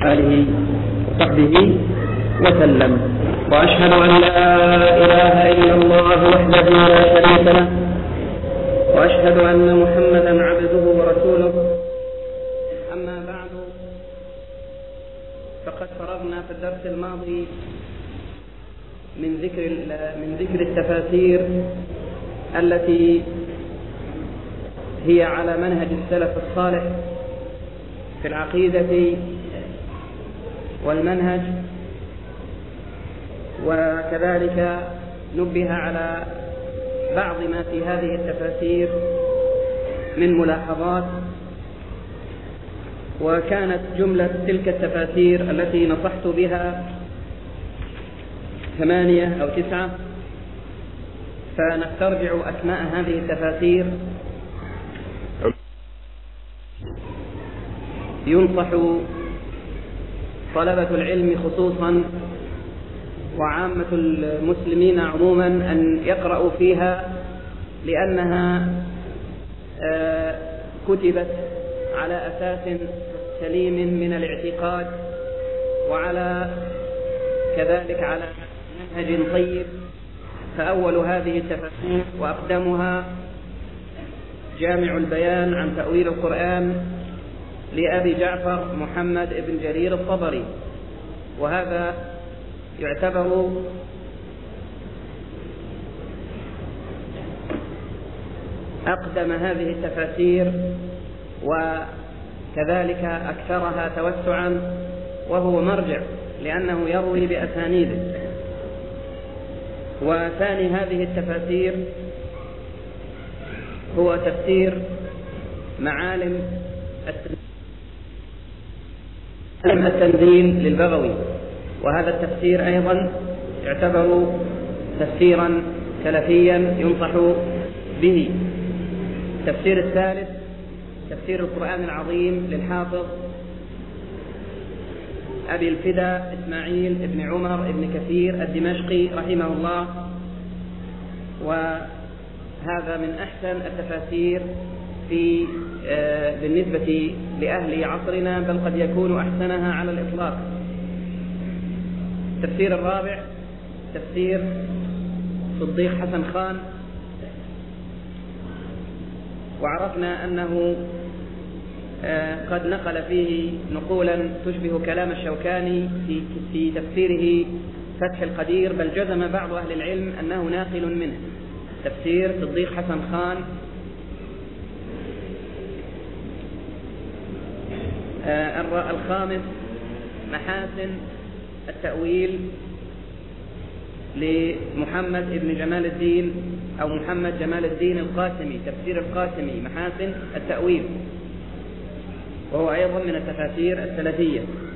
آله وصحبه وسلم. وأشهد أن لا إله إلا الله وحده لا شريك له، وأشهد أن محمدا عبده ورسوله. أما بعد، فقد فرغنا في الدرس الماضي من ذكر التفاسير التي هي على منهج السلف الصالح في العقيدة والمنهج، وكذلك نبه على بعض ما في هذه التفاسير من ملاحظات. وكانت جملة تلك التفاسير التي نصحت بها 8 أو 9، فنسترجع أسماء هذه التفاسير. ينصح طلبة العلم خصوصا وعامة المسلمين عموما أن يقرأوا فيها، لأنها كتبت على أساس سليم من الاعتقاد، وعلى كذلك على منهج طيب. فأول هذه التفاسير وأقدمها جامع البيان عن تأويل القرآن لأبي جعفر محمد بن جرير الطبري، وهذا يعتبر أقدم هذه التفاسير وكذلك أكثرها توسعا، وهو مرجع لأنه يروي بأسانيده. وثاني هذه التفاسير هو تفسير معالم التنزيل للبغوي، وهذا التفسير أيضا يعتبر تفسيرا سلفيا ينصح به. التفسير الثالث تفسير القرآن العظيم للحافظ أبي الفدا إسماعيل بن عمر بن كثير الدمشقي رحمه الله، وهذا من أحسن التفاسير بالنسبة لأهل عصرنا، بل قد يكون أحسنها على الإطلاق. التفسير الرابع تفسير صديق حسن خان، وعرفنا أنه قد نقل فيه نقولا تشبه كلام الشوكاني في تفسيره فتح القدير، بل جزم بعض أهل العلم أنه ناقل منه. تفسير صديق حسن خان. الخامس محاسن التأويل لمحمد بن جمال الدين أو محمد جمال الدين القاسمي، تفسير القاسمي محاسن التأويل، وهو أيضا من التفاسير السلفية.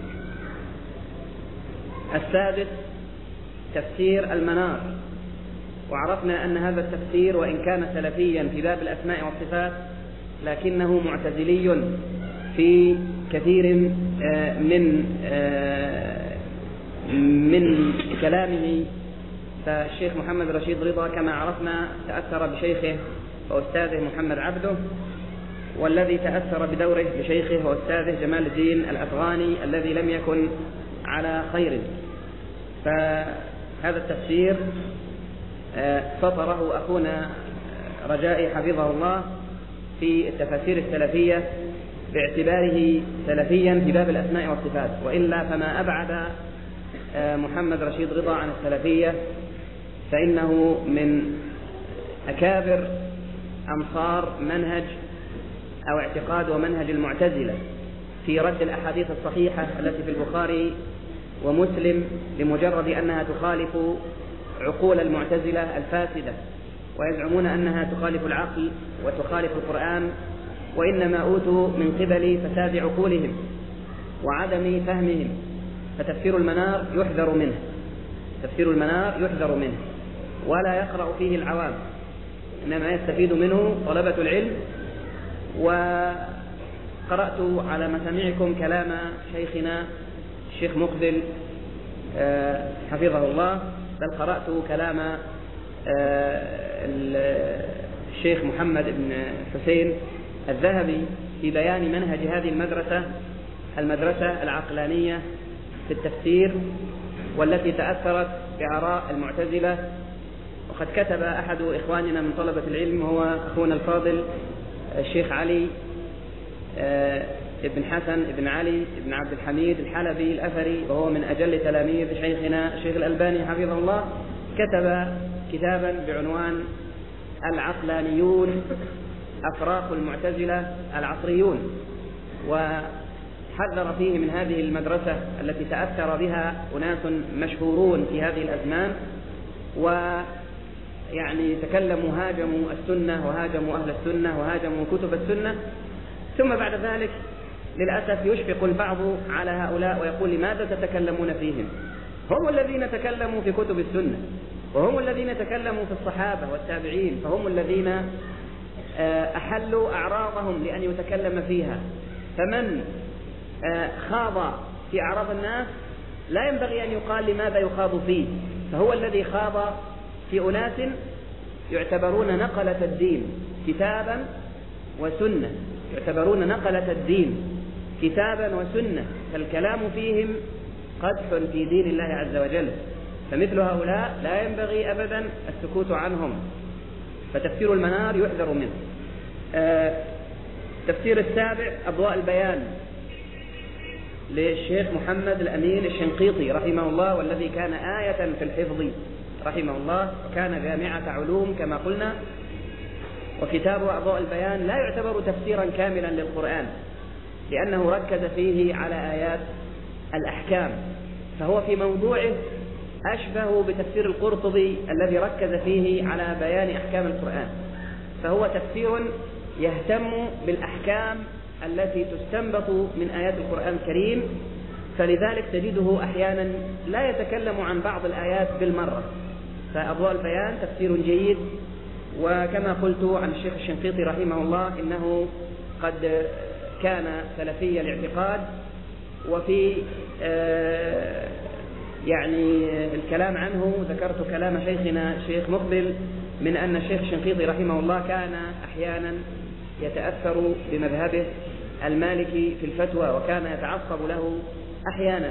السادس تفسير المنار، وعرفنا أن هذا التفسير وإن كان سلفيا في باب الأسماء والصفات، لكنه معتزلي في كثير من كلامه. فالشيخ محمد رشيد رضا كما عرفنا تأثر بشيخه وأستاذه محمد عبده، والذي تأثر بدوره بشيخه وأستاذه جمال الدين الأفغاني الذي لم يكن على خير. فهذا التفسير سطره أخونا رجائي حفظه الله في التفاسير السلفية باعتباره سلفيا في باب الأسماء والصفات، وإلا فما أبعد محمد رشيد رضا عن السلفية، فإنه من أكابر أنصار منهج أو اعتقاد ومنهج المعتزلة في رد الأحاديث الصحيحة التي في البخاري ومسلم لمجرد أنها تخالف عقول المعتزلة الفاسدة، ويزعمون أنها تخالف العقل وتخالف القرآن، وإنما أوتوا من قبل فساد عقولهم وعدم فهمهم. فتفسير المنار يحذر منه، تفسير المنار يحذر منه ولا يقرأ فيه العوام، إنما يستفيد منه طلبة العلم. وقرأت على مسامعكم كلام شيخنا الشيخ مقبل حفظه الله، بل قرأت كلام الشيخ محمد بن حسين الذهبي في بيان منهج هذه المدرسة المدرسة العقلانية في التفسير، والتي تأثرت بآراء المعتزلة. وقد كتب أحد إخواننا من طلبة العلم، هو أخونا الفاضل الشيخ علي ابن حسن ابن علي ابن عبد الحميد الحلبي الأثري، وهو من أجل تلاميذ شيخنا الشيخ الألباني حفظه الله، كتب كتابا بعنوان العقلانيون أفراق المعتزلة العصريون، وحذر فيه من هذه المدرسة التي تأثر بها أناس مشهورون في هذه الأزمان، ويعني تكلموا، هاجموا السنة وهاجموا أهل السنة وهاجموا كتب السنة. ثم بعد ذلك للأسف يشفق البعض على هؤلاء ويقول: لماذا تتكلمون فيهم؟ هم الذين تكلموا في كتب السنة، وهم الذين تكلموا في الصحابة والتابعين، فهم الذين أحلوا أعراضهم لأن يتكلم فيها. فمن خاض في أعراض الناس لا ينبغي أن يقال لماذا يخاض فيه، فهو الذي خاض في أناس يعتبرون نقلة الدين كتابا وسنة، يعتبرون نقلة الدين كتابا وسنة، فالكلام فيهم قدح في دين الله عز وجل، فمثل هؤلاء لا ينبغي أبدا السكوت عنهم. فتفسير المنار يحذر منه. تفسير السابع أضواء البيان للشيخ محمد الأمين الشنقيطي رحمه الله، والذي كان آية في الحفظ رحمه الله، كان جامعة علوم كما قلنا. وكتابه أضواء البيان لا يعتبر تفسيرا كاملا للقرآن، لأنه ركز فيه على آيات الأحكام، فهو في موضوعه أشبه بتفسير القرطبي الذي ركز فيه على بيان أحكام القرآن، فهو تفسير يهتم بالأحكام التي تستنبط من آيات القرآن الكريم، فلذلك تجده أحيانا لا يتكلم عن بعض الآيات بالمرة. فأضواء البيان تفسير جيد. وكما قلت عن الشيخ الشنقيطي رحمه الله إنه قد كان سلفي الاعتقاد، وفي يعني الكلام عنه ذكرت كلام شيخنا الشيخ مقبل من أن الشيخ الشنقيطي رحمه الله كان أحيانا يتأثر بمذهبه المالكي في الفتوى، وكان يتعصب له أحيانا،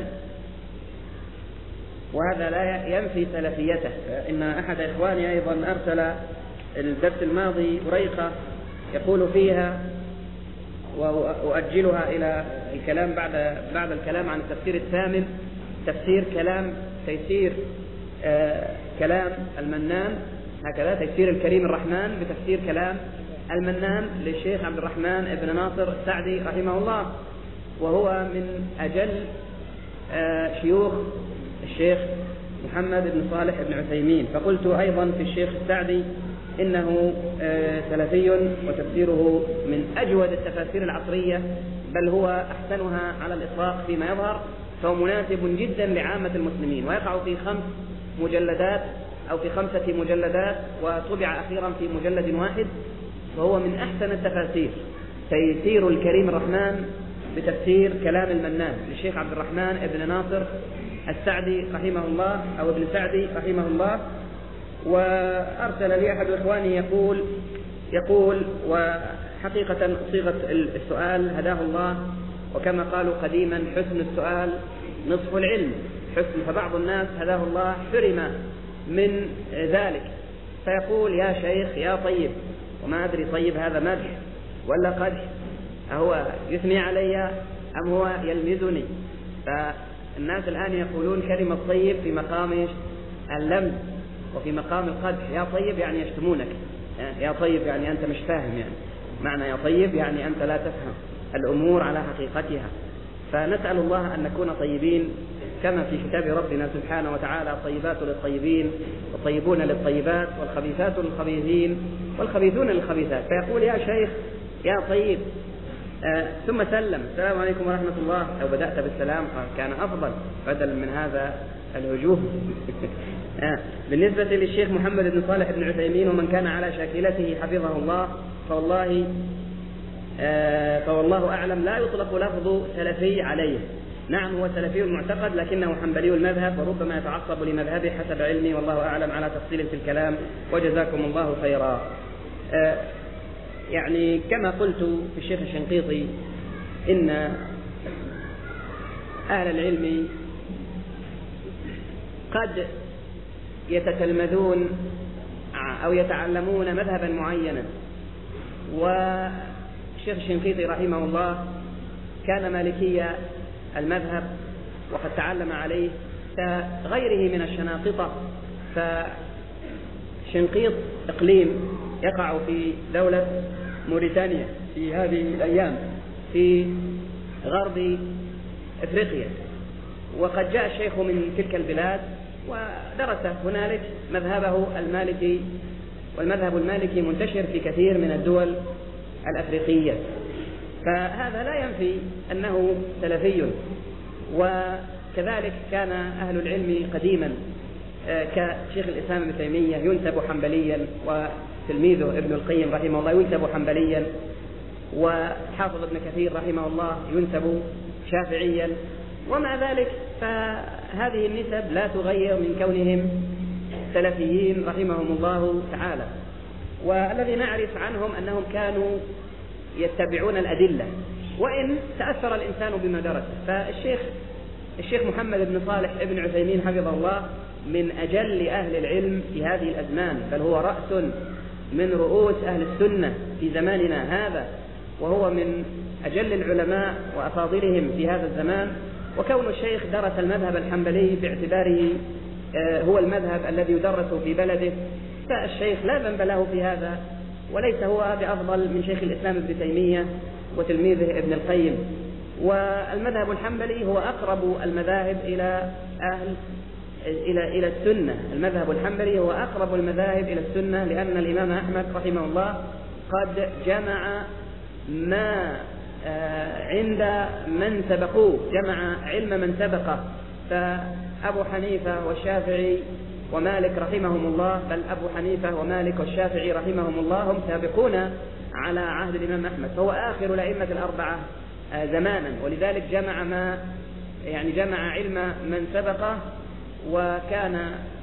وهذا لا ينفي سلفيته. إن أحد إخواني أيضا أرسل الدرس الماضي وريقة يقول فيها، وأؤجلها إلى الكلام بعد الكلام عن التفسير الثامن، تفسير كلام تيسير كلام المنان، هكذا تيسير الكريم الرحمن بتفسير كلام المنان للشيخ عبد الرحمن بن ناصر السعدي رحمه الله، وهو من أجل شيوخ الشيخ محمد بن صالح بن عثيمين. فقلت أيضا في الشيخ السعدي إنه سلفي، وتفسيره من أجود التفاسير العصرية، بل هو أحسنها على الإطلاق فيما يظهر، فهو مناسب جدا لعامة المسلمين، ويقع في 5 مجلدات أو في 5 مجلدات، وطبع أخيرا في مجلد واحد، وهو من أحسن التفاسير. تيسير الكريم الرحمن بتفسير كلام المنان للشيخ عبد الرحمن بن ناصر السعدي رحمه الله، أو ابن سعدي رحمه الله. وأرسل لي أحد إخواني يقول وحقيقة صيغة السؤال هداه الله، وكما قالوا قديما: حسن السؤال نصف العلم. فبعض الناس هداه الله حرم من ذلك، فيقول: يا شيخ يا طيب، وما أدري طيب هذا مدح ولا قدح، أهو يثني علي أم هو يلمزني؟ فالناس الآن يقولون كلمة طيب في مقام اللمز وفي مقام القدح. يا طيب يعني يشتمونك، يا طيب يعني أنت مش فاهم، يعني معنى يا طيب يعني أنت لا تفهم الأمور على حقيقتها. فنسأل الله أن نكون طيبين كما في كتاب ربنا سبحانه وتعالى: الطيبات للطيبين والطيبون للطيبات والخبيثات للخبيثين والخبيثون للخبيثات. فيقول: يا شيخ يا طيب، ثم سلم: السلام عليكم ورحمة الله. لو بدأت بالسلام كان أفضل بدلا من هذا الهجوم. بالنسبة للشيخ محمد بن صالح بن عثيمين ومن كان على شاكلته حفظه الله، فوالله أعلم لا يطلق لفظ سلفي عليه. نعم هو سلفي المعتقد، لكنه حنبلي المذهب، وربما يتعصب لمذهبه حسب علمي، والله أعلم، على تفصيل في الكلام، وجزاكم الله خيرا. يعني كما قلت في الشيخ الشنقيطي إن أهل العلم قد يتتلمذون أو يتعلمون مذهبا معينا، والشيخ الشنقيطي رحمه الله كان مالكي المذهب وقد تعلم عليه كغيره من الشناقطة. فشنقيط إقليم يقع في دولة موريتانيا في هذه الأيام في غرب إفريقيا، وقد جاء الشيخ من تلك البلاد ودرس هنالك مذهبه المالكي، والمذهب المالكي منتشر في كثير من الدول الأفريقية، فهذا لا ينفي أنه سلفي. وكذلك كان أهل العلم قديما كشيخ الإسلام ابن تيمية ينسب حنبليا، وتلميذه ابن القيم رحمه الله ينسب حنبليا، وحافظ ابن كثير رحمه الله ينسب شافعيا، ومع ذلك فهذه النسب لا تغير من كونهم سلفيين رحمهم الله تعالى. والذي نعرف عنهم أنهم كانوا يتبعون الأدلة، وإن تأثر الإنسان بما درس. فالشيخ محمد بن صالح ابن عثيمين حفظه الله من أجل أهل العلم في هذه الأزمان، بل هو رأس من رؤوس أهل السنة في زماننا هذا، وهو من أجل العلماء وأفاضلهم في هذا الزمان. وكون الشيخ درس المذهب الحنبلي باعتباره هو المذهب الذي يدرس في بلده، فالشيخ لا ذنب له في هذا، وليس هو بأفضل من شيخ الإسلام ابن تيمية وتلميذه ابن القيم. والمذهب الحنبلي هو أقرب المذاهب إلى السنة. المذهب الحنبلي هو أقرب المذاهب إلى السنة، لأن الإمام أحمد رحمه الله قد جمع ما عند من سبقوه، جمع علم من سبقه. فأبو حنيفة والشافعي ومالك رحمهم الله، بل أبو حنيفة ومالك والشافعي رحمهم الله هم سابقون على عهد الإمام أحمد، فهو آخر الأئمة الأربعة زمانا، ولذلك جمع علم من سبقه، وكان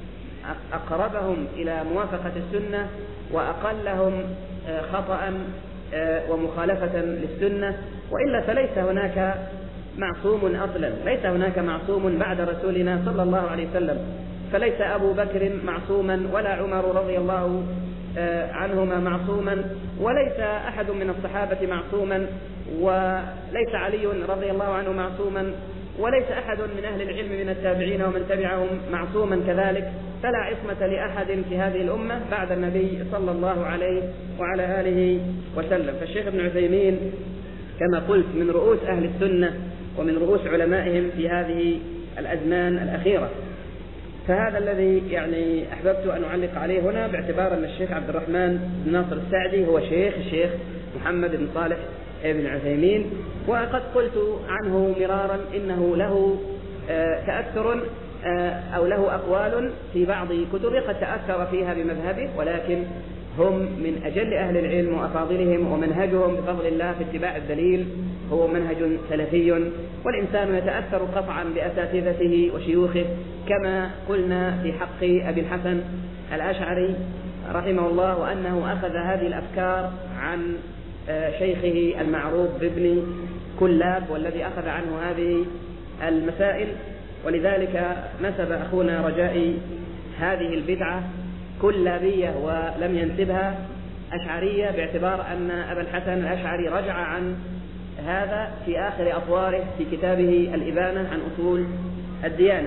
أقربهم إلى موافقة السنة وأقلهم خطأ ومخالفة للسنة. وإلا فليس هناك معصوم أصلا، ليس هناك معصوم بعد رسولنا صلى الله عليه وسلم، فليس أبو بكر معصوما، ولا عمر رضي الله عنهما معصوما، وليس أحد من الصحابة معصوما، وليس علي رضي الله عنه معصوما، وليس أحد من أهل العلم من التابعين ومن تبعهم معصوما كذلك. فلا عصمة لأحد في هذه الأمة بعد النبي صلى الله عليه وعلى آله وسلم. فالشيخ ابن عثيمين كما قلت من رؤوس أهل السنة ومن رؤوس علمائهم في هذه الأزمان الأخيرة. فهذا الذي أحببت أن أعلق عليه هنا، باعتبار أن الشيخ عبد الرحمن بن ناصر السعدي هو الشيخ محمد بن صالح ابن عثيمين، وقد قلت عنه مرارا إنه له تأثر أو له أقوال في بعض كتبه قد تأثر فيها بمذهبه، ولكن هم من أجل أهل العلم وأفاضلهم، ومنهجهم بفضل الله في اتباع الدليل هو منهج سلفي. والإنسان يتأثر قطعا بأساتذته وشيوخه، كما قلنا في حق أبي الحسن الأشعري رحمه الله، وأنه أخذ هذه الأفكار عن شيخه المعروف بابن كلاب، والذي أخذ عنه هذه المسائل. ولذلك نسب أخونا رجائي هذه البدعة كلابية ولم ينسبها أشعرية، باعتبار أن أبا الحسن الأشعري رجع عن هذا في آخر أطواره في كتابه الإبانة عن أصول الديانة.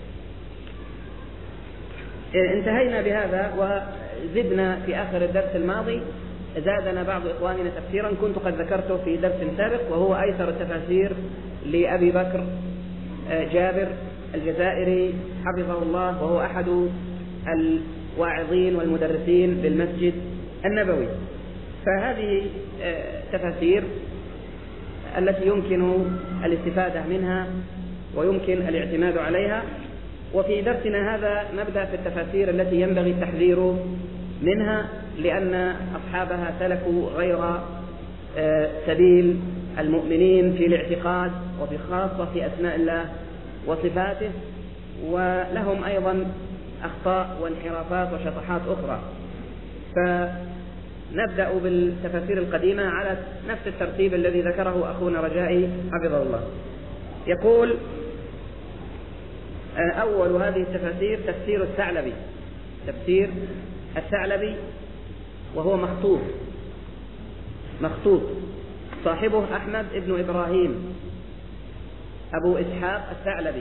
انتهينا بهذا وزدنا في آخر الدرس الماضي، زادنا بعض إخواننا تفسيرا كنت قد ذكرته في درس سابق، وهو أيسر التفاسير لأبي بكر جابر الجزائري حفظه الله، وهو أحد الواعظين والمدرسين بالمسجد النبوي. فهذه تفاسير التي يمكن الاستفادة منها ويمكن الاعتماد عليها. وفي درسنا هذا نبدأ في التفاسير التي ينبغي التحذير منها، لأن أصحابها سلكوا غير سبيل المؤمنين في الاعتقاد، وفي خاصة في أسماء الله وصفاته، ولهم أيضا أخطاء وانحرافات وشطحات أخرى. فنبدأ بالتفاسير القديمة على نفس الترتيب الذي ذكره أخونا رجائي حفظه الله. يقول أول هذه التفاسير تفسير الثعلبي، تفسير الثعلبي، وهو مخطوط صاحبه أحمد بن إبراهيم أبو إسحاق الثعلبي.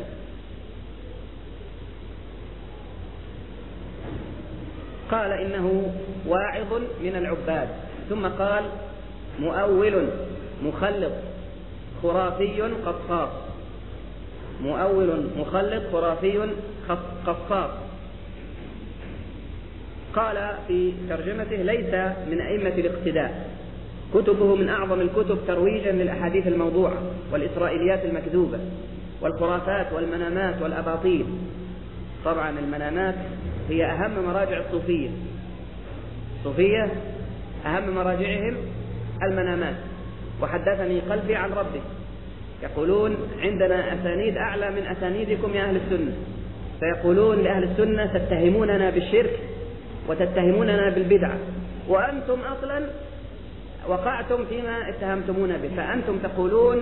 قال إنه واعظ من العباد، ثم قال مؤول مخلط خرافي قصاص، مؤول مخلط خرافي قصاص. قال في ترجمته ليس من أئمة الاقتداء، كتبه من أعظم الكتب ترويجا للأحاديث الموضوعة والإسرائيليات المكذوبة والخرافات والمنامات والأباطيل. طبعا المنامات هي أهم مراجع الصوفية، الصوفية أهم مراجعهم المنامات. وحدثني قلبي عن ربه، يقولون عندنا أسانيد أعلى من أسانيدكم يا أهل السنة، فيقولون لأهل السنة تتهموننا بالشرك وتتهموننا بالبدعة، وأنتم أصلا وقعتم فيما اتهمتمونا به، فأنتم تقولون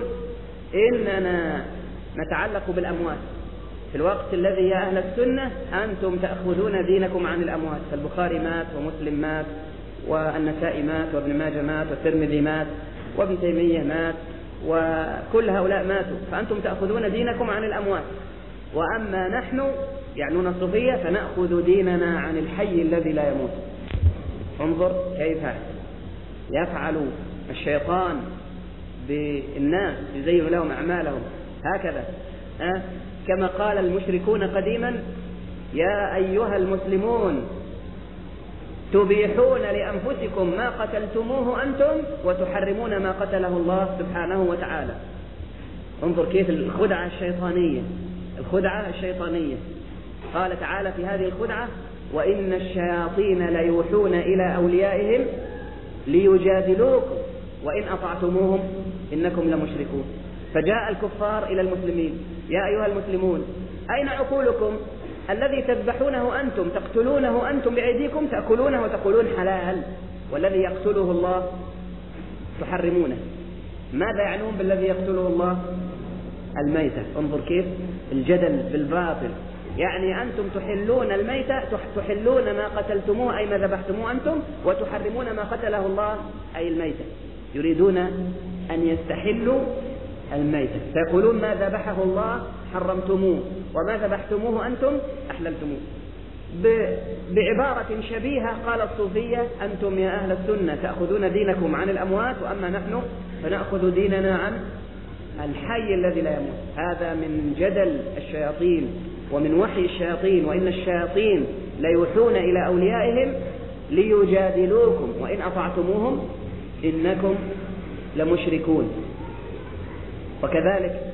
إننا نتعلق بالأموات في الوقت الذي يا أهل السنة أنتم تأخذون دينكم عن الأموات. فالبخاري مات ومسلم مات والنسائي مات وابن ماجه مات والترمذي مات وابن تيمية مات وكل هؤلاء ماتوا، فأنتم تأخذون دينكم عن الأموات، وأما نحن يعنون الصوفية فنأخذ ديننا عن الحي الذي لا يموت. انظر كيف يفعل الشيطان بالناس، يزين لهم أعمالهم هكذا. كما قال المشركون قديما يا أيها المسلمون تبيحون لأنفسكم ما قتلتموه أنتم وتحرمون ما قتله الله سبحانه وتعالى. انظر كيف الخدعة الشيطانية، الخدعة الشيطانية. قال تعالى في هذه الخدعة وإن الشياطين ليوحون إلى أوليائهم ليجادلوكم وإن أطعتموهم إنكم لمشركون. فجاء الكفار إلى المسلمين يا أيها المسلمون أين عقولكم؟ الذي تذبحونه أنتم تقتلونه أنتم بأيديكم تأكلونه وتقولون حلال، والذي يقتله الله تحرمونه. ماذا يعنون بالذي يقتله الله؟ الميتة. انظر كيف الجدل بالباطل، يعني أنتم تحلون الميتة، تحلون ما قتلتموه أي ما ذبحتموه أنتم، وتحرمون ما قتله الله أي الميتة. يريدون أن يستحلوا الميتة، فيقولون ما ذبحه الله حرمتموه وما ذبحتموه أنتم أحللتموه. بعبارة شبيهة قال الصوفية أنتم يا أهل السنة تأخذون دينكم عن الأموات، وأما نحن فنأخذ ديننا عن الحي الذي لا يموت. هذا من جدل الشياطين ومن وحي الشياطين، وإن الشياطين ليوحون إلى أوليائهم ليجادلوكم وإن أطعتموهم إنكم لمشركون. وكذلك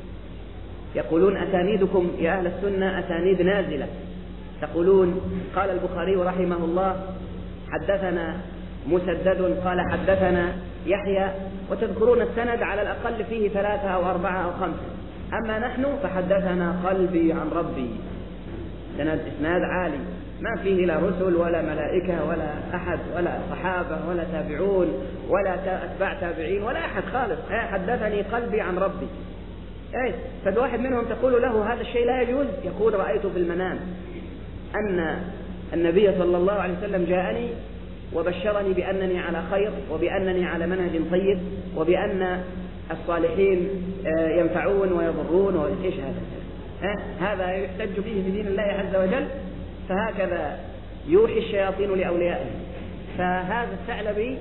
يقولون أسانيدكم يا أهل السنة أسانيد نازلة، تقولون قال البخاري رحمه الله حدثنا مسدد قال حدثنا يحيى، وتذكرون السند على الأقل فيه 3 أو 4 أو 5. أما نحن فحدثنا قلبي عن ربي، سند إسناد عالي ما فيه لا رسل ولا ملائكة ولا أحد ولا صحابة ولا تابعون ولا أتباع تابعين ولا أحد خالص. حدثني قلبي عن ربي. فالواحد منهم تقول له هذا الشيء لا يجوز، يقول رأيت في المنام أن النبي صلى الله عليه وسلم جاءني وبشرني بأنني على خير وبأنني على منهج طيب وبأن الصالحين ينفعون ويضرون. وإيش هذا يحتج به في دين الله عز وجل. فهكذا يوحي الشياطين لأوليائهم. فهذا الثعلبي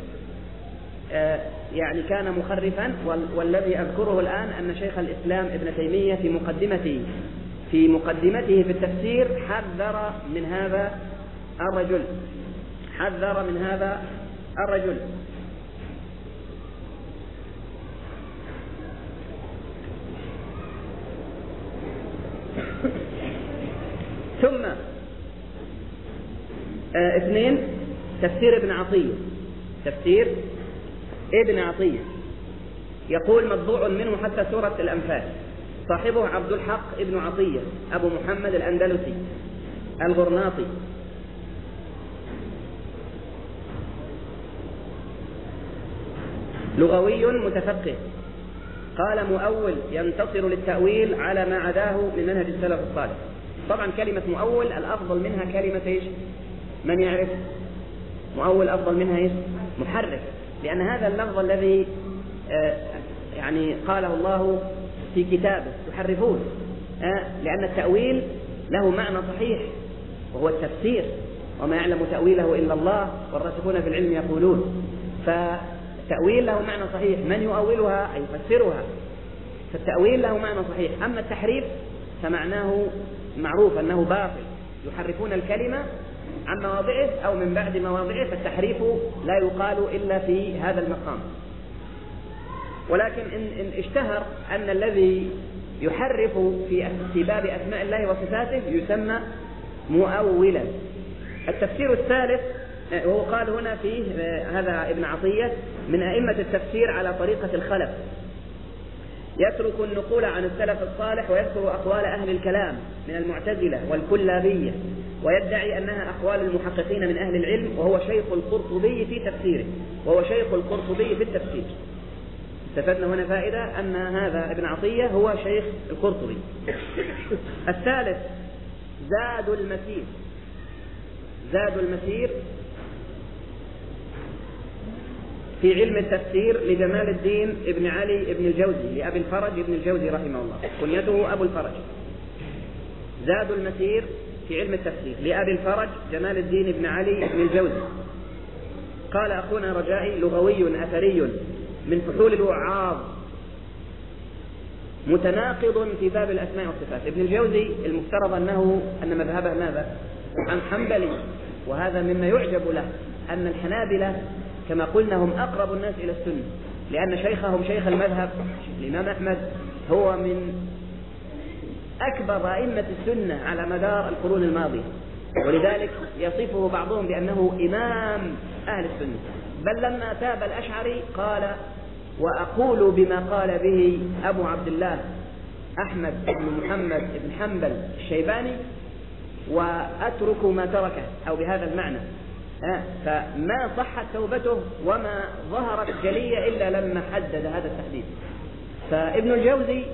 يعني كان مخرفا. والذي أذكره الآن أن شيخ الإسلام ابن تيمية في مقدمته في التفسير حذر من هذا الرجل. ثم 2 تفسير ابن عطية يقول مطبوع منه حتى سورة الأنفال. صاحبه عبد الحق ابن عطية أبو محمد الأندلسي الغرناطي. لغوي متفقه. قال مؤول ينتصر للتأويل على ما عداه من منهج السلف الصالح. طبعا كلمة مؤول الأفضل منها كلمة إيش؟ من يعرف؟ مؤول أفضل منها إيش؟ محرف، لأن هذا اللفظ الذي يعني قاله الله في كتابه يحرفون، لأن التأويل له معنى صحيح وهو التفسير، وما يعلم تأويله إلا الله والراسخون في العلم يقولون. فالتأويل له معنى صحيح، من يؤولها أي يفسرها، فالتأويل له معنى صحيح. أما التحريف فمعناه معروف أنه باطل، يحرفون الكلمة عن مواضعه أو من بعد مواضعه، فالتحريف لا يقال إلا في هذا المقام. ولكن إن اشتهر أن الذي يحرف في باب أسماء الله وصفاته يسمى مؤولا. التفسير الثالث وهو قال هنا فيه هذا ابن عطية من أئمة التفسير على طريقة الخلف، يترك النقول عن السلف الصالح ويذكر أقوال أهل الكلام من المعتزلة والكلابية، ويدعي أنها أقوال المحققين من أهل العلم، وهو شيخ القرطبي في تفسيره، وهو شيخ القرطبي في التفسير. استفدنا هنا فائدة أن هذا ابن عطية هو شيخ القرطبي. الثالث زاد المسير. زاد المسير في علم التفسير لجمال الدين ابن علي ابن الجوزي لأبي الفرج ابن الجوزي رحمه الله، كنيته أبو الفرج. زاد المسير في علم التفسير لأبي الفرج جمال الدين ابن علي ابن الجوزي. قال أخونا رجائي لغوي أثري من فحول الوعاظ متناقض في باب الأسماء والصفات. ابن الجوزي المفترض أن مذهبه ماذا؟ عن حنبلي، وهذا مما يعجب له أن الحنابلة كما قلنا هم أقرب الناس إلى السنة، لأن شيخهم شيخ المذهب الإمام أحمد هو من أكبر أئمة السنة على مدار القرون الماضية، ولذلك يصفه بعضهم بأنه إمام أهل السنة. بل لما تاب الأشعري قال: وأقول بما قال به أبو عبد الله أحمد بن محمد بن حنبل الشيباني وأترك ما تركه، أو بهذا المعنى. فما صحت توبته وما ظهرت جلية إلا لما حدد هذا التحديد. فابن الجوزي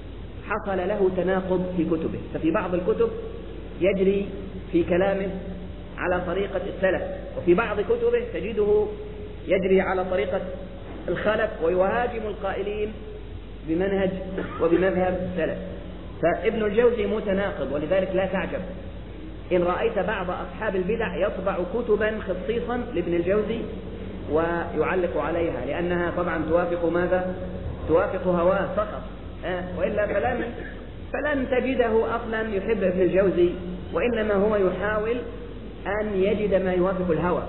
حصل له تناقض في كتبه، ففي بعض الكتب يجري في كلامه على طريقة السلف، وفي بعض كتبه تجده يجري على طريقة الخلف ويهاجم القائلين بمنهج وبمذهب السلف. فابن الجوزي متناقض، ولذلك لا تعجب إن رأيت بعض أصحاب البدع يطبع كتبا خصيصا لابن الجوزي ويعلق عليها، لأنها طبعا توافق ماذا؟ توافق هواه فقط، وإلا فلن تجده أصلا يحب ابن الجوزي، وإنما هو يحاول أن يجد ما يوافق الهوى.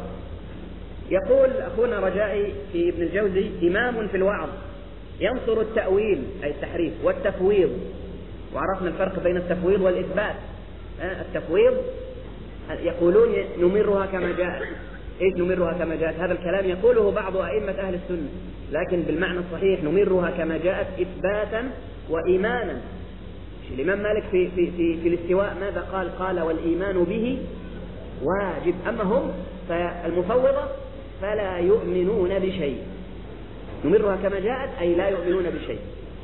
يقول أخونا رجائي في ابن الجوزي: إمام في الوعظ ينصر التأويل أي التحريف والتفويض. وعرفنا الفرق بين التفويض والإثبات. التفويض يقولون نمرها كما جاءت. إيش نمرها كما جاءت؟ هذا الكلام يقوله بعض أئمة أهل السنة، لكن بالمعنى الصحيح نمرها كما جاءت إثباتا وإيمانا. الإمام مالك في الاستواء ماذا قال؟ قال: والإيمان به واجب. أما هم فالمفوضة فلا يؤمنون بشيء. نمرها كما جاءت أي لا يؤمنون بشيء.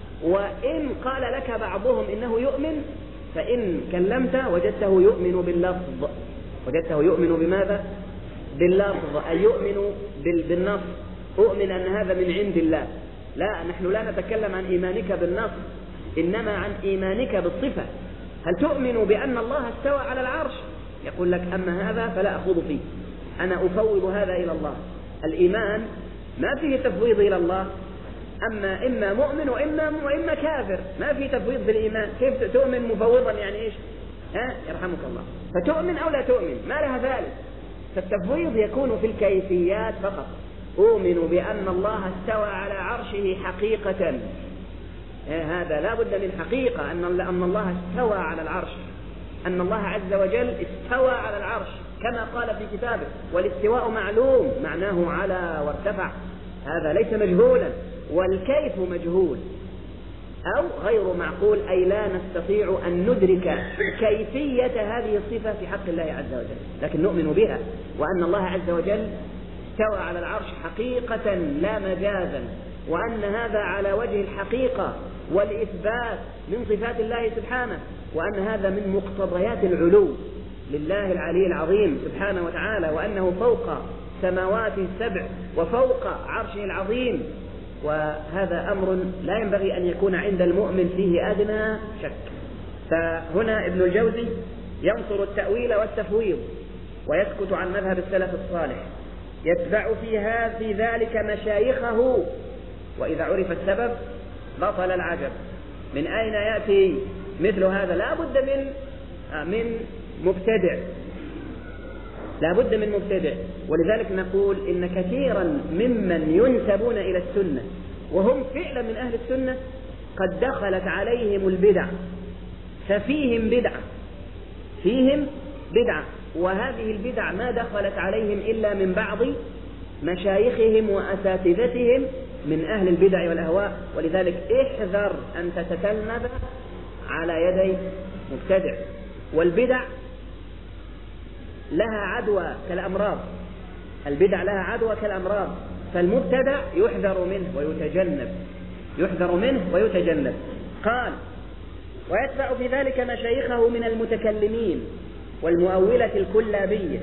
وإن قال لك بعضهم إنه يؤمن، فإن كلمت وجدته يؤمن باللفظ. وجدته يؤمن بماذا؟ باللفظ، أي يؤمن بالنص. أؤمن أن هذا من عند الله. لا، نحن لا نتكلم عن إيمانك بالنص، إنما عن إيمانك بالصفة. هل تؤمن بأن الله استوى على العرش؟ يقول لك: أما هذا فلا أخوض فيه، أنا أفوض هذا إلى الله. الإيمان ما فيه تفويض إلى الله، إما مؤمن وإما كافر، ما فيه تفويض في الإيمان. كيف تؤمن مفوضا؟ يعني إيش؟ يرحمك الله. فتؤمن أو لا تؤمن ما لها ذلك. فالتفويض يكون في الكيفيات فقط. أؤمن بأن الله استوى على عرشه حقيقة، هذا لا بد من حقيقة، أن الله استوى على العرش، أن الله عز وجل استوى على العرش كما قال في كتابه. والاستواء معلوم، معناه على وارتفع، هذا ليس مجهولا. والكيف مجهول أو غير معقول، أي لا نستطيع أن ندرك كيفية هذه الصفة في حق الله عز وجل، لكن نؤمن بها، وأن الله عز وجل استوى على العرش حقيقة لا مجازا، وأن هذا على وجه الحقيقة، والإثبات من صفات الله سبحانه، وأن هذا من مقتضيات العلو لله العلي العظيم سبحانه وتعالى، وأنه فوق سماواته السبع وفوق عرشه العظيم. وهذا أمر لا ينبغي أن يكون عند المؤمن فيه أدنى شك. فهنا ابن الجوزي ينصر التأويل والتفويض ويسكت عن مذهب السلف الصالح، يتبع في ذلك مشايخه، وإذا عرف السبب بطل العجب. من أين يأتي مثل هذا؟ لا بد من مبتدع، لا بد من مبتدع. ولذلك نقول إن كثيرا ممن ينسبون إلى السنة وهم فعلا من أهل السنة قد دخلت عليهم البدع، ففيهم بدعة، وهذه البدع ما دخلت عليهم إلا من بعض مشايخهم وأساتذتهم من أهل البدع والأهواء. ولذلك احذر أن تتتلمذ على يدي مبتدع، والبدع لها عدوى كالأمراض، البدع لها عدوى كالأمراض، فالمبتدع يحذر منه ويتجنب. قال: ويتبع في ذلك مشايخه من المتكلمين والمؤولة الكلابية،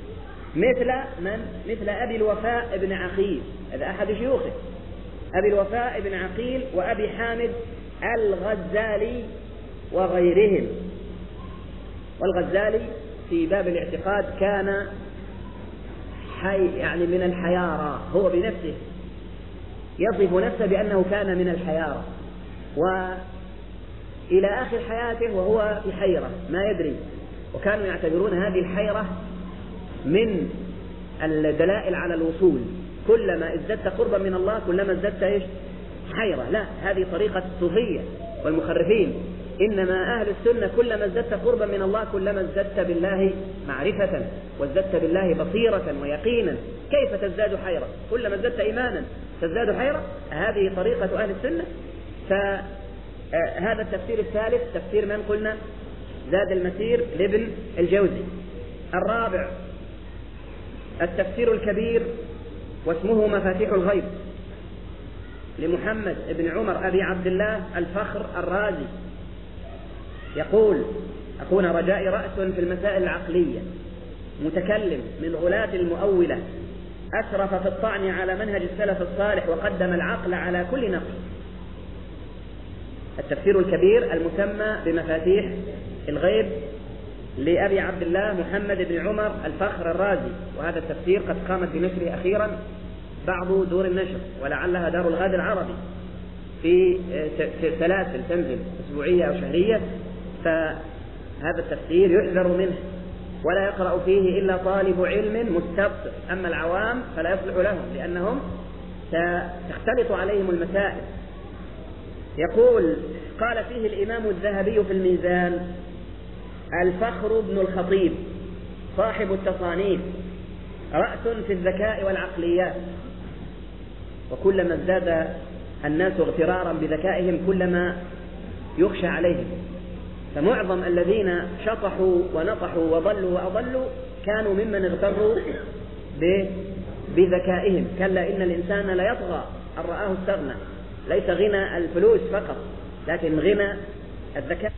مثل أبي الوفاء بن عقيل، هذا أحد شيوخه، أبي الوفاء بن عقيل وأبي حامد الغزالي وغيرهم. والغزالي في باب الاعتقاد كان يعني من الحيارى، هو بنفسه يصف نفسه بأنه كان من الحيارى، وإلى آخر حياته وهو في حيرة ما يدري، وكانوا يعتبرون هذه الحيرة من الدلائل على الوصول، كلما ازددت قربا من الله كلما ازددت حيرة. لا، هذه طريقة الصوفية والمخرفين، إنما أهل السنة كلما ازددت قربا من الله كلما ازددت بالله معرفة وازددت بالله بصيرة ويقينا. كيف تزداد حيرة؟ كلما ازددت إيمانا تزداد حيرة. هذه طريقة أهل السنة. فهذا التفسير الثالث تفسير من قلنا؟ زاد المسير لابن الجوزي. الرابع التفسير الكبير واسمه مفاتيح الغيب لمحمد بن عمر أبي عبد الله الفخر الرازي. يقول: أخونا رجائي رأس في المسائل العقلية، متكلم من غلاة المؤولة، أسرف في الطعن على منهج السلف الصالح وقدم العقل على كل نقل. التفسير الكبير المسمى بمفاتيح الغيب لأبي عبد الله محمد بن عمر الفخر الرازي، وهذا التفسير قد قامت بنشره أخيرا بعض دور النشر، ولعلها دار الغد العربي، في سلاسل تنزل أسبوعية أو شهرية. فهذا التفسير يحذر منه ولا يقرأ فيه إلا طالب علم مستبصر، أما العوام فلا يصلح لهم لأنهم تختلط عليهم المسائل. يقول: قال فيه الإمام الذهبي في الميزان: الفخر بن الخطيب صاحب التصانيف رأس في الذكاء والعقليات، وكلما ازداد الناس اغترارا بذكائهم كلما يخشى عليهم، فمعظم الذين شطحوا ونطحوا وضلوا وأضلوا كانوا ممن اغتروا بذكائهم. كلا إن الإنسان لا يطغى أن رآه استغنى. ليس غنى الفلوس فقط، لكن غنى الذكاء.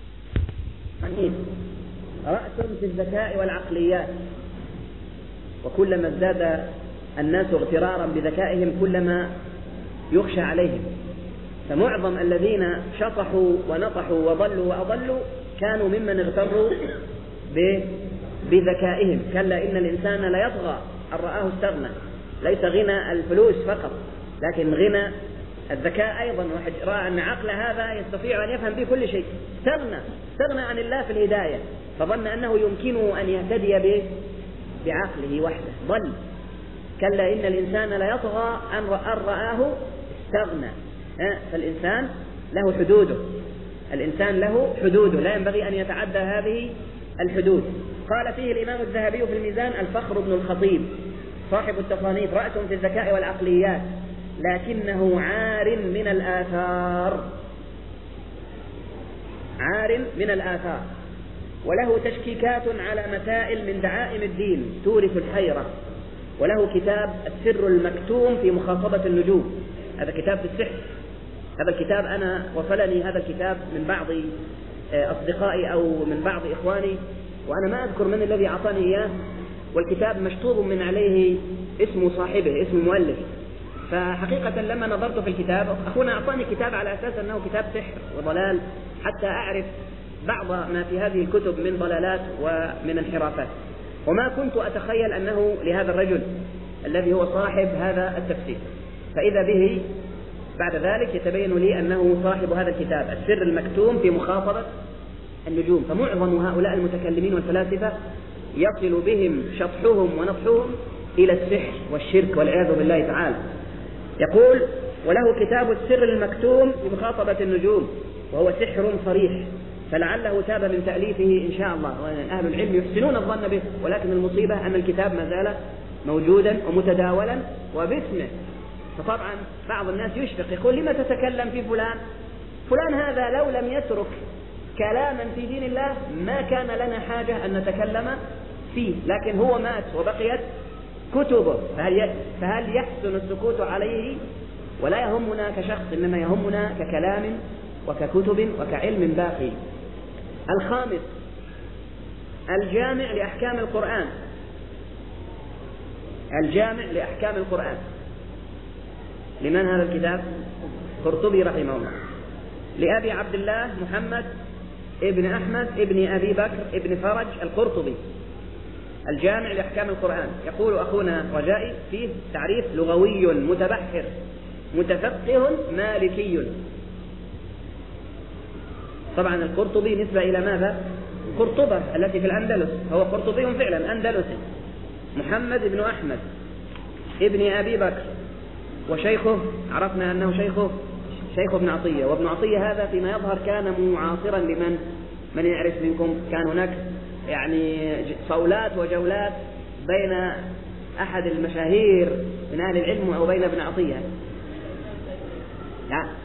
رأس في الذكاء والعقليات، وكلما ازداد الناس اغترارا بذكائهم كلما يخشى عليهم، فمعظم الذين شطحوا ونطحوا وضلوا وأضلوا كانوا ممن اغتروا بذكائهم. كلا إن الإنسان لا يطغى أن رآه استغنى. ليس غنى الفلوس فقط، لكن غنى الذكاء أيضا. واحد رأى أن عقل هذا يستطيع أن يفهم به كل شيء، استغنى عن الله في الهداية، فظن أنه يمكنه أن يهتدي بعقله وحده، ضل. كلا إن الإنسان لا يطغى أن رآه استغنى. فالإنسان له حدوده، الإنسان له حدوده، لا ينبغي أن يتعدى هذه الحدود. قال فيه الإمام الذهبي في الميزان: الفخر بن الخطيب صاحب التصانيف رأس في الذكاء والعقليات، لكنه عار من الآثار، وله تشكيكات على مسائل من دعائم الدين تورث الحيرة، وله كتاب السر المكتوم في مخاطبة النجوم، هذا كتاب في السحر، هذا الكتاب أنا وصلني هذا الكتاب من بعض أصدقائي أو من بعض إخواني، وأنا ما أذكر من الذي أعطاني إياه، والكتاب مشطوب من عليه اسم صاحبه، اسم المؤلف. فحقيقة لما نظرت في الكتاب، أخونا أعطاني كتاب على أساس أنه كتاب سحر وضلال، حتى أعرف بعض ما في هذه الكتب من ضلالات ومن انحرافات، وما كنت أتخيل أنه لهذا الرجل الذي هو صاحب هذا التفسير. فإذا به بعد ذلك يتبين لي أنه صاحب هذا الكتاب السر المكتوم في مخاطبة النجوم. فمعظم هؤلاء المتكلمين والفلاسفة يصل بهم شطحهم ونطحهم إلى السحر والشرك والعياذ بالله تعالى. يقول: وله كتاب السر المكتوم في مخاطبة النجوم، وهو سحر صريح، فلعله تاب من تأليفه إن شاء الله. أهل العلم يحسنون الظن به، ولكن المصيبة أن الكتاب ما زال موجودا ومتداولا وباسمه. فطبعا بعض الناس يشفق، يقول: لما تتكلم في فلان؟ فلان هذا لو لم يترك كلاما في دين الله ما كان لنا حاجة أن نتكلم فيه، لكن هو مات وبقيت كتبه، فهل يحسن السكوت عليه؟ ولا يهمنا كشخص، إنما يهمنا ككلام وككتب وكعلم باقي. الخامس: الجامع لأحكام القرآن. الجامع لأحكام القرآن لمن هذا الكتاب؟ قرطبي رحمه الله، لأبي عبد الله محمد ابن أحمد ابن أبي بكر ابن فرج القرطبي. الجامع لأحكام القرآن. يقول أخونا رجائي فيه تعريف لغوي متبحر متفقه مالكي. طبعا القرطبي نسبة إلى ماذا؟ قرطبة التي في الأندلس، هو قرطبي فعلا أندلسي. محمد بن أحمد ابن أبي بكر، وشيخه عرفنا أنه شيخ ابن عطية. وابن عطية هذا فيما يظهر كان معاصرا من يعرف منكم، كان هناك يعني صولات وجولات بين أحد المشاهير من أهل العلم أو بين ابن عطية. نعم،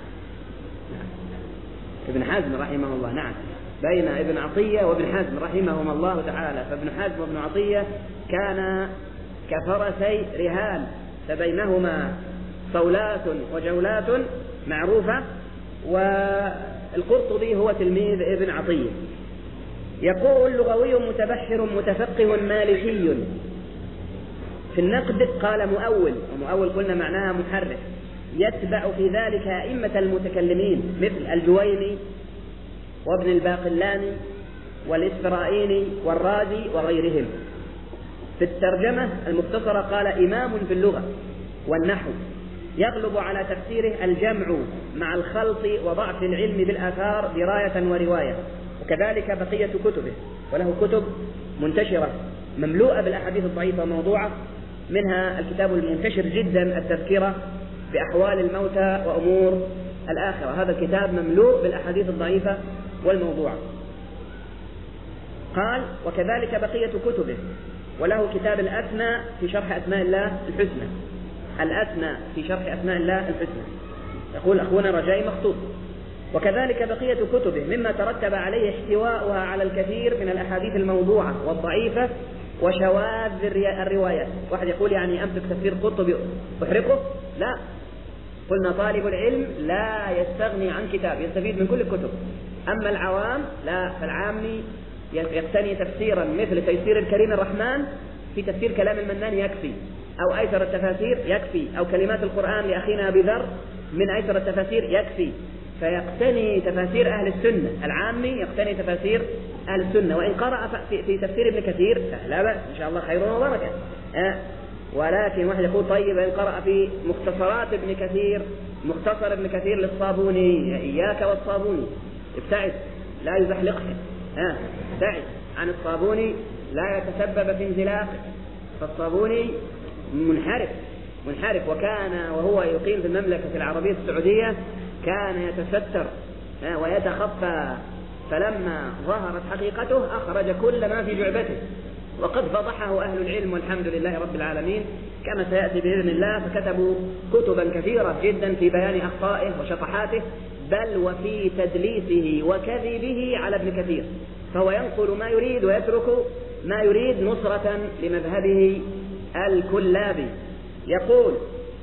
ابن حزم رحمه الله. نعم، بين ابن عطية وابن حزم رحمهما الله تعالى. فابن حزم وابن عطية كان كفرسي رهان، فبينهما صولات وجولات معروفة. والقرطبي هو تلميذ ابن عطية. يقول: لغوي متبحر متفقه مالكي. في النقد قال: مؤول، ومؤول قلنا معناها محرف، يتبع في ذلك أئمة المتكلمين مثل الجويني وابن الباقلاني والإسفرائيني والرازي وغيرهم. في الترجمة المختصرة قال: إمام في اللغة والنحو، يغلب على تفسيره الجمع مع الخلط وضعف العلم بالآثار دراية ورواية، وكذلك بقية كتبه. وله كتب منتشرة مملوءة بالأحاديث الضعيفة وموضوعة، منها الكتاب المنتشر جدا التذكرة بأحوال الموتى وأمور الآخرة. هذا الكتاب مملوء بالأحاديث الضعيفة والموضوعة. قال: وكذلك بقية كتبه. وله كتاب الأثنى في شرح أسماء الله الحسنى. الأثنى في شرح أسماء الله الحسنى. يقول أخونا رجائي مخطوط. وكذلك بقية كتبه مما ترتب عليه احتواؤها على الكثير من الأحاديث الموضوعة والضعيفة وشواذ الروايات. واحد يقول: يعني أمسك تفسير قرطبي أحرقه؟ لا، قلنا طالب العلم لا يستغني عن كتاب، يستفيد من كل الكتب. أما العوام لا، فالعامي يقتني تفسيرا مثل تيسير الكريم الرحمن في تفسير كلام المنان يكفي، أو أيسر التفاسير يكفي، أو كلمات القرآن لأخينا أبي ذر من أيسر التفاسير يكفي. فيقتني تفاسير أهل السنة، العامي يقتني تفاسير أهل السنة. وإن قرأ في تفسير ابن كثير لا بأس، إن شاء الله خير وبركة. ولكن واحد يقول: طيب إن قرأ في مختصرات ابن كثير، مختصر ابن كثير للصابوني، إياك والصابوني، ابتعد، لا يزحلقك، ابتعد عن الصابوني، لا يتسبب في انزلاق. فالصابوني منحرف، وكان وهو يقيم في المملكة العربية السعودية كان يتستر ويتخفى، فلما ظهرت حقيقته أخرج كل ما في جعبته، وقد فضحه أهل العلم والحمد لله رب العالمين كما سيأتي بإذن الله. فكتبوا كتبا كثيرة جدا في بيان أخطائه وشطحاته، بل وفي تدليسه وكذبه على ابن كثير. فهو ينقل ما يريد ويترك ما يريد نصرة لمذهبه الكلابي. يقول: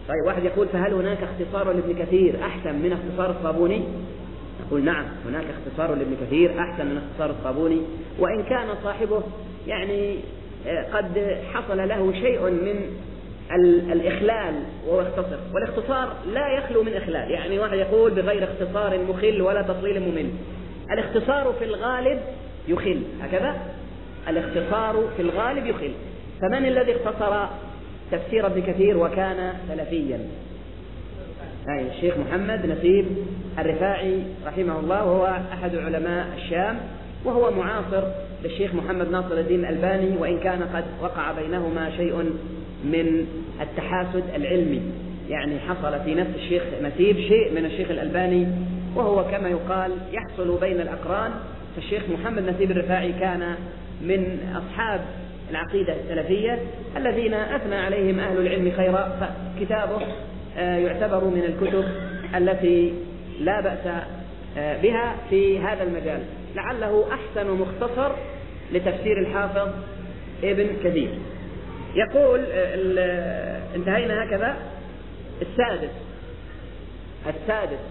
طيب واحد يقول فهل هناك اختصار لابن كثير أحسن من اختصار الصابوني؟ نقول نعم، هناك اختصار لابن كثير أحسن من اختصار الصابوني، وإن كان صاحبه يعني قد حصل له شيء من الإخلال وهو اختصر، والاختصار لا يخلو من إخلال. يعني واحد يقول بغير اختصار مخل ولا تطويل ممل. الاختصار في الغالب يخل، هكذا الاختصار في الغالب يخل. فمن الذي اختصر تفسير ابن كثير وكان سلفيا؟ الشيخ محمد نسيب الرفاعي رحمه الله، وهو أحد علماء الشام، وهو معاصر للشيخ محمد ناصر الدين الألباني، وإن كان قد وقع بينهما شيء من التحاسد العلمي، يعني حصل في نفس الشيخ نسيب شيء من الشيخ الألباني، وهو كما يقال يحصل بين الأقران. فالشيخ محمد نسيب الرفاعي كان من أصحاب العقيدة السلفية الذين أثنى عليهم أهل العلم خيرا، فكتابه يعتبر من الكتب التي لا بأس بها في هذا المجال، لعله أحسن مختصر لتفسير الحافظ ابن كثير. يقول انتهينا هكذا. السادس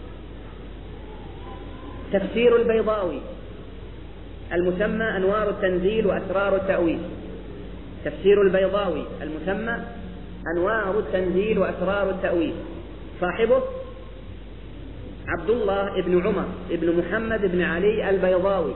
تفسير البيضاوي المسمى أنوار التنزيل وأسرار التأويل. تفسير البيضاوي المسمى أنوار التنزيل وأسرار التأويل، صاحبه عبد الله بن عمر بن محمد بن علي البيضاوي.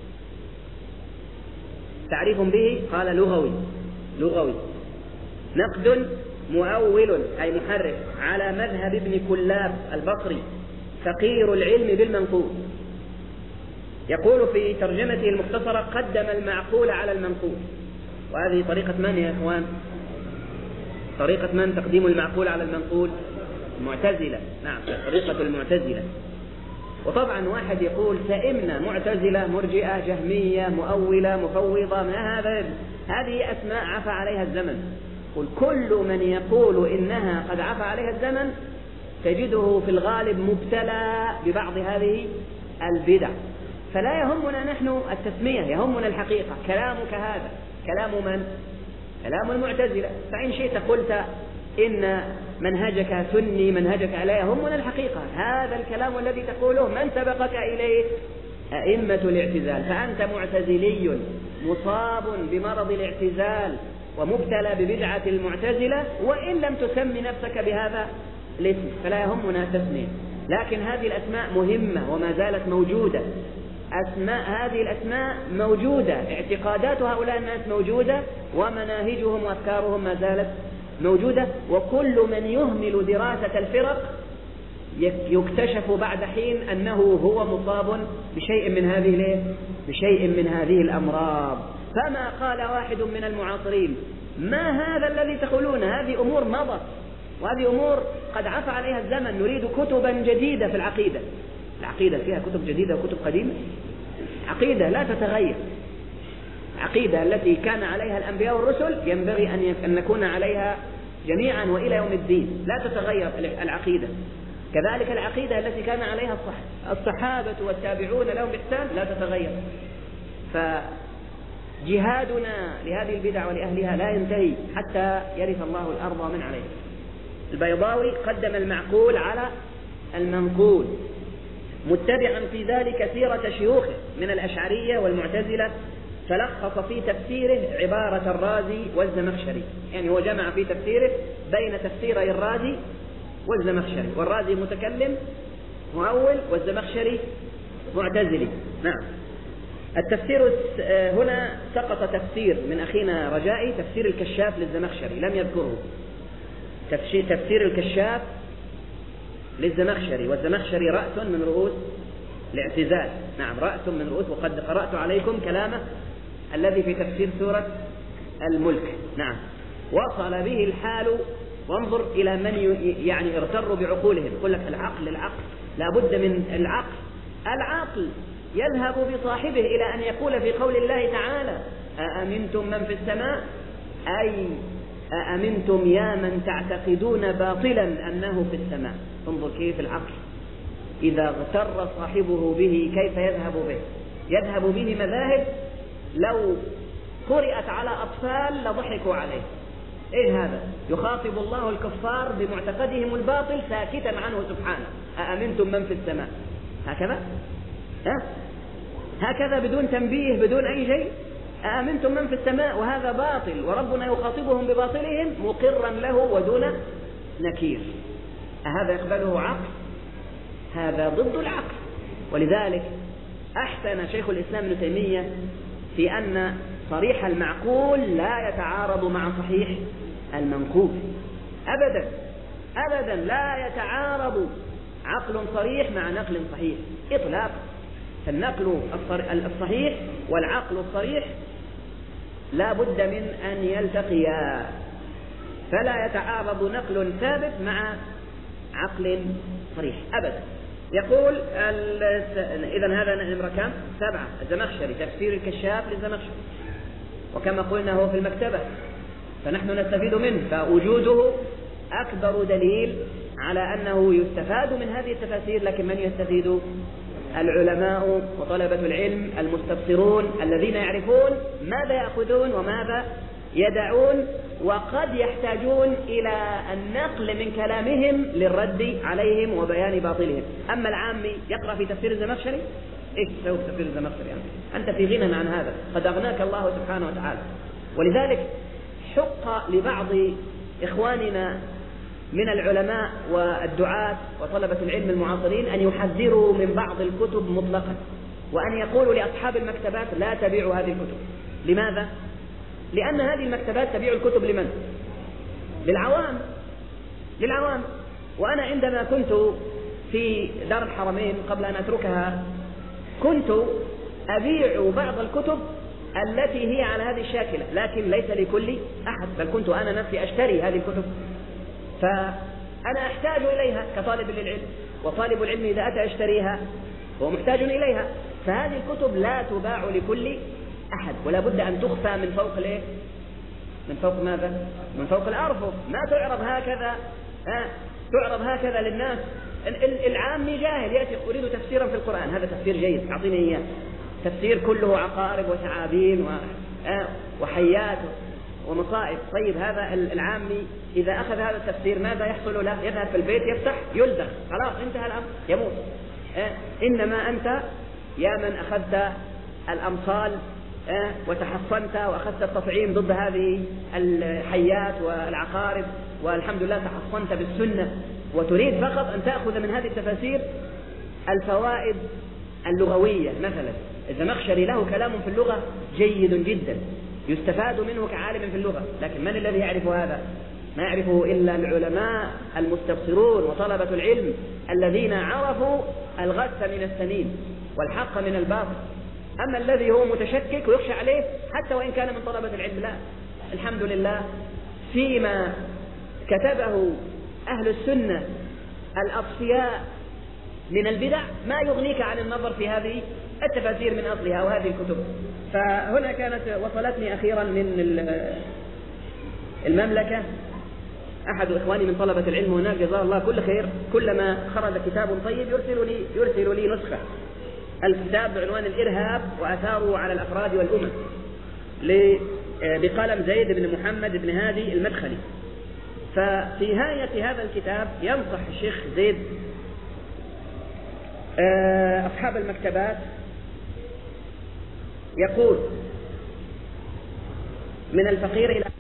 تعريف به قال لغوي نقد مؤول أي محرف على مذهب ابن كلاب البصري فقير العلم بالمنقول. يقول في ترجمته المختصرة قدم المعقول على المنقول. وهذه طريقة من يا إخوان؟ طريقة من تقديم المعقول على المنقول؟ المعتزلة. نعم، طريقة المعتزلة. وطبعا واحد يقول سئمنا معتزلة مرجئة جهمية مؤولة مفوضة، ما هذا؟ هذه أسماء عفى عليها الزمن. قل كل من يقول إنها قد عفى عليها الزمن تجده في الغالب مبتلى ببعض هذه البدع. فلا يهمنا نحن التسمية، يهمنا الحقيقة. كلامك هذا كلام من؟ كلام المعتزلة. فإن شئت قلت إن منهجك سني منهجك، لا يهمنا الحقيقة. هذا الكلام الذي تقوله من سبقك إليه؟ أئمة الاعتزال. فأنت معتزلي مصاب بمرض الاعتزال ومبتلى ببدعة المعتزلة، وإن لم تسمي نفسك بهذا الاسم فلا يهمنا التسمية. لكن هذه الأسماء مهمة وما زالت موجودة. هذه الأسماء موجودة، اعتقادات هؤلاء الناس موجودة، ومناهجهم وأفكارهم ما زالت موجودة. وكل من يهمل دراسة الفرق يكتشف بعد حين أنه هو مصاب بشيء من هذه الأمراض. فما قال واحد من المعاصرين ما هذا الذي تقولون؟ هذه أمور مضت، وهذه أمور قد عفى عليها الزمن. نريد كتبا جديدة في العقيدة. العقيدة فيها كتب جديدة وكتب قديمة. عقيدة لا تتغير. العقيدة التي كان عليها الأنبياء والرسل ينبغي أن نكون عليها جميعا وإلى يوم الدين، لا تتغير العقيدة. كذلك العقيدة التي كان عليها الصحابة والتابعون لهم بإحسان لا تتغير. فجهادنا لهذه البدع ولأهلها لا ينتهي حتى يرث الله الأرض ومن عليها. البيضاوي قدم المعقول على المنقول، متبعا في ذلك سيرة شيوخه من الأشعرية والمعتزلة، فلخص في تفسيره عبارة الرازي والزمخشري. يعني هو جمع في تفسيره بين تفسيري الرازي والزمخشري، والرازي متكلم مؤول والزمخشري معتزلي. نعم. التفسير هنا سقط تفسير من أخينا رجائي، تفسير الكشاف للزمخشري لم يذكره. تفسير الكشاف للزمخشري، والزمخشري رأس من رؤوس الاعتزال. نعم، رأس من رؤوس. وقد قرأت عليكم كلامه الذي في تفسير سورة الملك. نعم. وصل به الحال. وانظر إلى من يعني اغتروا بعقولهم. يقول لك العقل لا بد من العقل يذهب بصاحبه إلى أن يقول في قول الله تعالى أأمنتم من في السماء، أي أأمنتم يا من تعتقدون باطلا أنه في السماء. انظر كيف العقل إذا اغتر صاحبه به كيف يذهب به مذاهب لو قرأت على أطفال لضحكوا عليه. إيه هذا؟ يخاطب الله الكفار بمعتقدهم الباطل ساكتا عنه سبحانه. أأمنتم من في السماء؟ هكذا؟ هكذا بدون تنبيه بدون أي شيء. أأمنتم من في السماء، وهذا باطل، وربنا يخاطبهم بباطلهم مقرا له ودون نكير. أهذا يقبله عقل؟ هذا ضد العقل. ولذلك أحسن شيخ الإسلام ابن تيمية في أن صريح المعقول لا يتعارض مع صحيح المنقول أبدا أبدا، لا يتعارض عقل صريح مع نقل صحيح إطلاقا. فالنقل الصحيح والعقل الصريح لا بد من أن يلتقيا، فلا يتعارض نقل ثابت مع عقل صريح أبدا. يقول إذن هذا نمرة كم؟ 7. الزمخشري، تفسير الكشاف للزمخشري، وكما قلنا هو في المكتبة فنحن نستفيد منه، فوجوده أكبر دليل على أنه يستفاد من هذه التفاسير. لكن من يستفيد؟ العلماء وطلبة العلم المستبصرون الذين يعرفون ماذا يأخذون وماذا يدعون، وقد يحتاجون إلى النقل من كلامهم للرد عليهم وبيان باطلهم. أما العامي يقرأ في تفسير الزمخشري، إيش تسوي في تفسير الزمخشري يعني؟ أنت في غنى عن هذا، قد أغناك الله سبحانه وتعالى. ولذلك حق لبعض إخواننا من العلماء والدعاة وطلبة العلم المعاصرين أن يحذروا من بعض الكتب مطلقا، وأن يقولوا لأصحاب المكتبات لا تبيعوا هذه الكتب. لماذا؟ لأن هذه المكتبات تبيع الكتب لمن؟ للعوام. وأنا عندما كنت في دار الحرمين قبل أن أتركها كنت أبيع بعض الكتب التي هي على هذه الشاكلة، لكن ليس لكل أحد، بل كنت أنا نفسي أشتري هذه الكتب، فأنا أحتاج إليها كطالب للعلم، وطالب العلم إذا أتى يشتريها هو محتاج إليها. فهذه الكتب لا تباع لكل أحد، ولا بد أن تخفى من فوق الإيه؟ من فوق ماذا؟ من فوق الأرفف. ما تعرض هكذا، تعرض هكذا للناس. العامي جاهل يأتي أريد تفسيرا في القرآن، هذا تفسير جيد أعطيني إياه، تفسير كله عقارب وثعابين وحيات ومصائب. طيب هذا العامي إذا أخذ هذا التفسير ماذا يحصل له؟ يذهب في البيت يفتح يلدغ، خلاص انتهى الأمر، يموت. إنما أنت يا من أخذت الأمصال وتحصنت وأخذت التطعيم ضد هذه الحيات والعقارب، والحمد لله تحصنت بالسنة، وتريد فقط أن تأخذ من هذه التفاسير الفوائد اللغوية. مثلا الزمخشري له كلام في اللغة جيد جدا يستفاد منه كعالم في اللغة، لكن من الذي يعرف هذا؟ ما يعرفه إلا العلماء المستبصرون وطلبة العلم الذين عرفوا الغث من السمين والحق من الباطل. أما الذي هو متشكك ويخشى عليه حتى وإن كان من طلبة العلم، لا، الحمد لله فيما كتبه أهل السنة الأصفياء من البدع ما يغنيك عن النظر في هذه التفاسير من أصلها وهذه الكتب. فهنا كانت وصلتني أخيرا من المملكة أحد إخواني من طلبة العلم هناك جزاه الله كل خير، كلما خرج كتاب طيب يرسل لي نسخة. الكتاب بعنوان الإرهاب وآثاره على الأفراد والأمم بقلم زيد بن محمد بن هادي المدخلي. ففي نهاية هذا الكتاب ينصح الشيخ زيد أصحاب المكتبات، يقول: من الفقير إلى